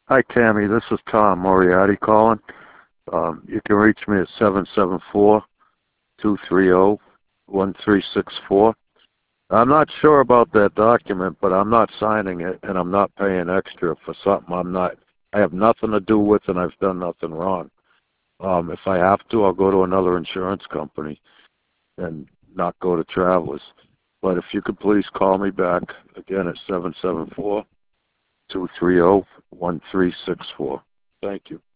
Hi, Tammy. This is Tom Moriarty calling. You can reach me at 774-230-1364. I'm not sure about that document, but I'm not signing it, and I'm not paying extra for something I have nothing to do with, and I've done nothing wrong. If I have to, I'll go to another insurance company and not go to Travelers. But if you could please call me back again at 774-230-1364. Thank you.